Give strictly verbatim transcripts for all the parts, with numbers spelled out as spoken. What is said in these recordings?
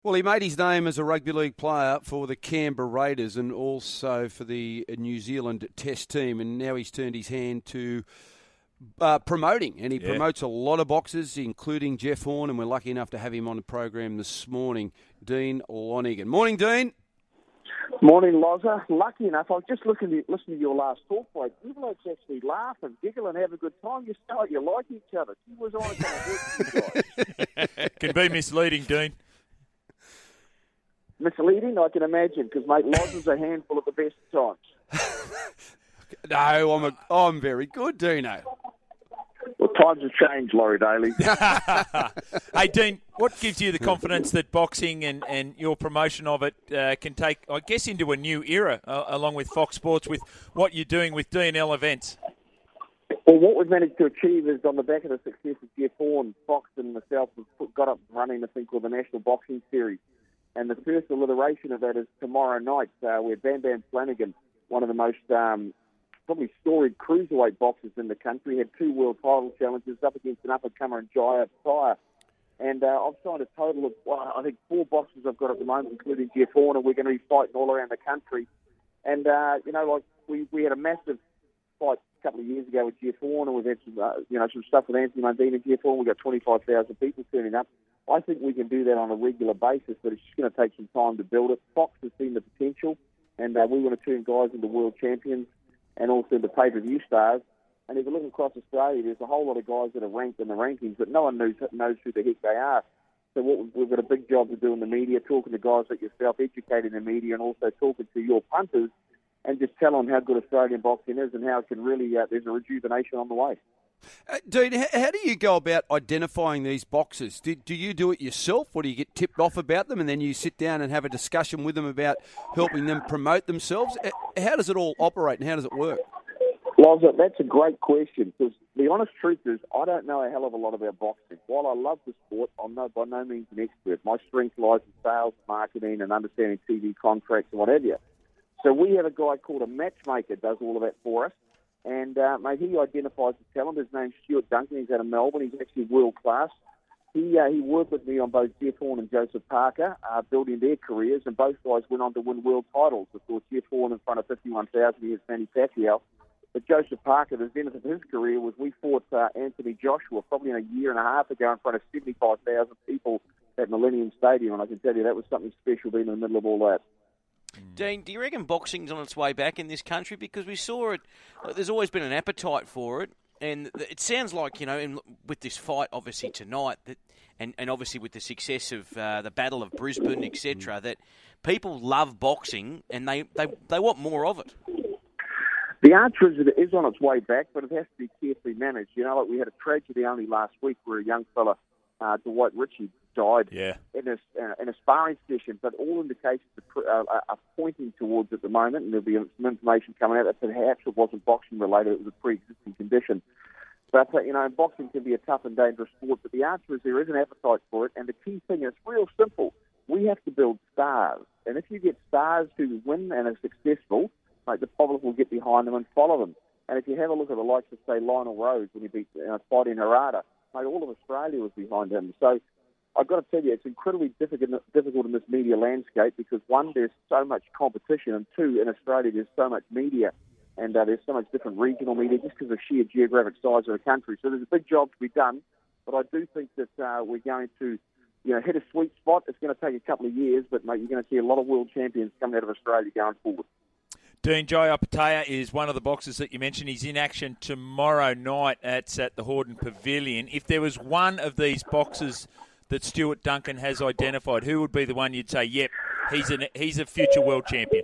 Well, he made his name as a rugby league player for the Canberra Raiders and also for the New Zealand Test team, and now he's turned his hand to uh, promoting, and he Yeah. promotes a lot of boxers, including Jeff Horn, and we're lucky enough to have him on the program this morning, Dean Lonergan. Morning, Dean. Morning, Loza. Lucky enough, I was just looking to, listening to your last talk, mate. You blokes actually laugh and giggle and have a good time. You sound like you like each other. He was on it. Can be misleading, Dean. Misleading, I can imagine, because, mate, Loza's a handful at the best of times. No, I'm a, I'm very good, Dino. Well, times have changed, Laurie Daly. Hey, Dean, what gives you the confidence that boxing and, and your promotion of it uh, can take, I guess, into a new era, uh, along with Fox Sports, with what you're doing with D and L events? Well, what we've managed to achieve is on the back of the success of Jeff Horn, Fox and myself have put, got up running a thing called the National Boxing Series. And the first alliteration of that is tomorrow night, uh, where Bam Bam Flanagan, one of the most um, probably storied cruiserweight boxers in the country, had two world title challenges up against an up-and-comer in Jaya Pryor. And uh, I've signed a total of, well, I think, four boxers I've got at the moment, including Jeff Horn, and we're going to be fighting all around the country. And, uh, you know, like we, we had a massive fight a couple of years ago with Jeff Horn, and we've had some, uh, you know, some stuff with Anthony Mundine and Jeff Horn. We've got twenty-five thousand people turning up. I think we can do that on a regular basis, but it's just going to take some time to build it. Fox has seen the potential, and uh, we want to turn guys into world champions and also into pay-per-view stars. And if you look across Australia, there's a whole lot of guys that are ranked in the rankings, but no one knows, knows who the heck they are. So what, we've got a big job to do in the media, talking to guys like yourself, educating the media, and also talking to your punters, and just tell them how good Australian boxing is and how it can really, uh, there's a rejuvenation on the way. Uh, Dean, how do you go about identifying these boxers? Do, do you do it yourself, or do you get tipped off about them and then you sit down and have a discussion with them about helping them promote themselves? How does it all operate and how does it work? Loza, that's a great question, because the honest truth is I don't know a hell of a lot about boxing. While I love the sport, I'm no, by no means an expert. My strength lies in sales, marketing, and understanding T V contracts and what have you. So we have a guy called a matchmaker does all of that for us. And, uh, mate, he identifies the talent. His name's Stuart Duncan. He's out of Melbourne. He's actually world-class. He uh, he worked with me on both Jeff Horn and Joseph Parker, uh, building their careers, and both guys went on to win world titles. Of course, Jeff Horn in front of fifty-one thousand years, Manny Pacquiao. But Joseph Parker, the zenith of his career was we fought uh, Anthony Joshua probably in a year and a half ago in front of seventy-five thousand people at Millennium Stadium, and I can tell you that was something special being in the middle of all that. Dean, do you reckon boxing's on its way back in this country? Because we saw it, there's always been an appetite for it, and it sounds like, you know, in, with this fight obviously tonight, that, and, and obviously with the success of uh, the Battle of Brisbane, et cetera, that people love boxing and they, they, they want more of it. The answer is it is on its way back, but it has to be carefully managed. You know, like we had a tragedy only last week where a young fella, uh, Dwight Ritchie, died yeah. in, a, uh, in a sparring session, but all indications are, uh, are pointing towards at the moment, and there'll be some information coming out that perhaps it wasn't boxing related, it was a pre-existing condition. But, uh, you know, boxing can be a tough and dangerous sport, but the answer is there is an appetite for it, and the key thing is real simple. We have to build stars, and if you get stars who win and are successful, like the public will get behind them and follow them. And if you have a look at the likes of, say, Lionel Rose when he beat uh, Fighting Harada, mate, all of Australia was behind him. So I've got to tell you, it's incredibly difficult, difficult in this media landscape because, one, there's so much competition, and two, in Australia there's so much media, and uh, there's so much different regional media just because of the sheer geographic size of the country. So there's a big job to be done, but I do think that uh, we're going to you know, hit a sweet spot. It's going to take a couple of years, but, mate, you're going to see a lot of world champions coming out of Australia going forward. Dean, Jaya Opetaia is one of the boxers that you mentioned. He's in action tomorrow night at, at the Hordern Pavilion. If there was one of these boxers that Stuart Duncan has identified, who would be the one you'd say, yep, he's, an, he's a future world champion?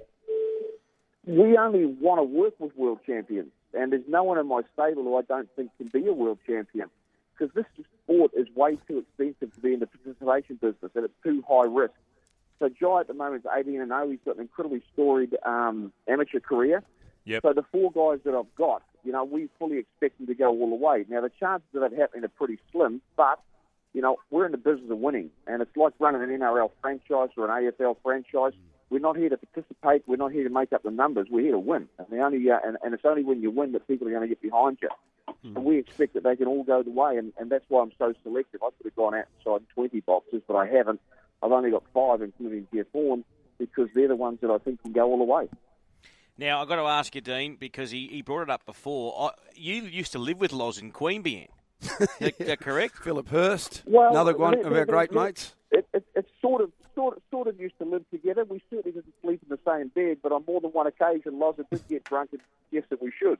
We only want to work with world champions, and there's no one in my stable who I don't think can be a world champion, because this sport is way too expensive to be in the participation business, and it's too high risk. So Jai at the moment is eighteen and oh. He's got an incredibly storied um, amateur career. Yep. So the four guys that I've got, you know, we fully expect them to go all the way. Now, the chances of that happening are pretty slim, but, you know, we're in the business of winning, and it's like running an N R L franchise or an A F L franchise. We're not here to participate. We're not here to make up the numbers. We're here to win. And, the only, uh, and, and it's only when you win that people are going to get behind you. Mm. And we expect that they can all go the way, and, and that's why I'm so selective. I could have gone out and signed twenty boxers, but I haven't. I've only got five, including Jeff Horn, because they're the ones that I think can go all the way. Now, I've got to ask you, Dean, because he, he brought it up before. I, you used to live with Loz in Queanbeyan. Is that correct? Philip Hurst, Well, another one they- of they- our great they- mates. It, it, it's sort of, sort of, sort of used to live together. We certainly didn't sleep in the same bed, but on more than one occasion, Loz did get drunk and suggest that we should.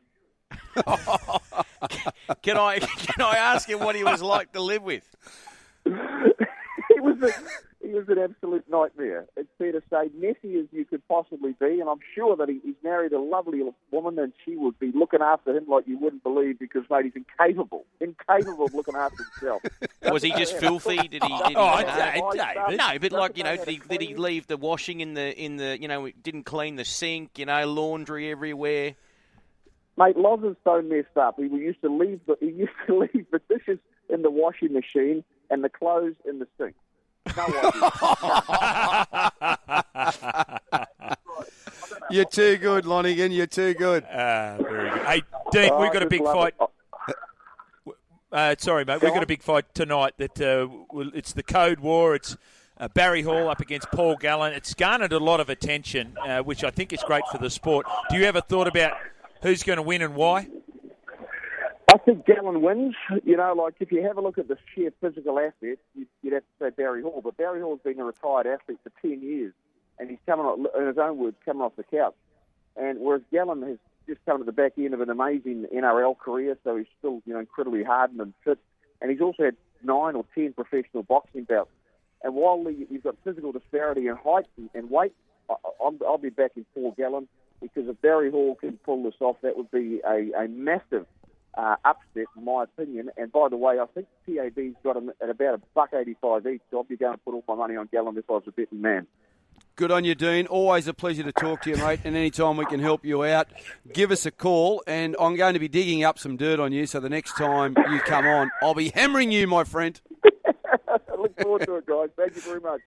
Can I can I ask him what he was like to live with? He was a, he was an absolute nightmare. It's fair to say, messy as you could possibly be, and I'm sure that he, he's married a lovely woman, and she would be looking after him like you wouldn't believe, because mate, he's incapable, incapable of looking after himself. Was he just filthy? Did he? Did he Oh, no, Dave, David. no, but like you know, did he, did he leave the washing in the in the you know didn't clean the sink? You know, laundry everywhere. Mate, Loz is so messed up. He used to leave the he used to leave the dishes in the washing machine and the clothes in the sink. No idea. You're too good, Lonigan. You're too good. Ah, very good. Hey, Dean, Oh, we've got a just big love fight. it. Uh, sorry, mate. We've got a big fight tonight. That uh, will- it's the Code War. It's uh, Barry Hall up against Paul Gallen. It's garnered a lot of attention, uh, which I think is great for the sport. Do you ever thought about who's going to win and why? I think Gallen wins. You know, like if you have a look at the sheer physical assets, you'd, you'd have to say Barry Hall. But Barry Hall's been a retired athlete for ten years, and he's coming, off, in his own words, coming off the couch. And whereas Gallen has just come to the back end of an amazing N R L career, so he's still, you know, incredibly hardened and fit. And he's also had nine or ten professional boxing bouts. And while the, you've got physical disparity in height and, and weight, I, I'll, I'll be backing Paul Gallen, because if Barry Hall can pull this off, that would be a, a massive uh, upset, in my opinion. And by the way, I think T A B's got him at about a buck eighty-five each, so I'll be going to put all my money on Gallen if I was a betting man. Good on you, Dean. Always a pleasure to talk to you, mate. And anytime we can help you out, give us a call. And I'm going to be digging up some dirt on you, so the next time you come on, I'll be hammering you, my friend. Look forward to it, guys. Thank you very much.